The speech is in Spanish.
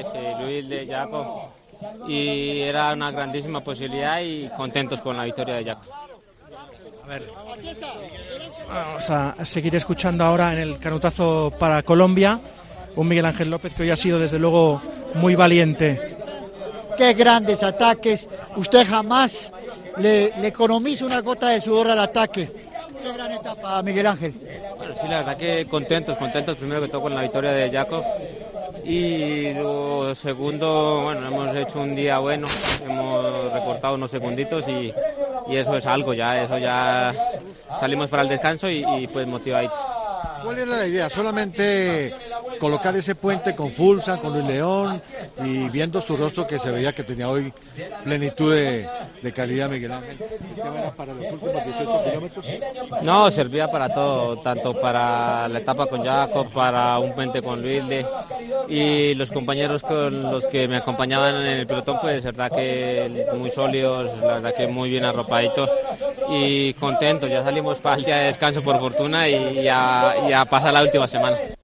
Luis de Jaco, y era una grandísima posibilidad y contentos con la victoria de Jaco. A ver, vamos a seguir escuchando ahora en el canutazo para Colombia un Miguel Ángel López que hoy ha sido desde luego muy valiente. Qué grandes ataques, usted jamás le economiza una gota de sudor al ataque. Qué gran etapa, Miguel Ángel. Bueno, sí, la verdad que contentos primero que todo con la victoria de Jaco, y lo segundo, bueno, hemos hecho un día bueno, hemos recortado unos segunditos y eso es algo ya, eso ya salimos para el descanso y pues motivaditos. ¿Cuál era la idea? ¿Solamente colocar ese puente con Fulsa, con Luis León, y viendo su rostro que se veía que tenía hoy plenitud de calidad, Miguel Ángel? ¿El tema era para los últimos 18 kilómetros? No, servía para todo, tanto para la etapa con Jaco, para un puente con Luis y los compañeros con los que me acompañaban en el pelotón, pues la verdad que muy sólidos, la verdad que muy bien arropaditos y contentos. Ya salimos para el día de descanso por fortuna y ya pasa la última semana.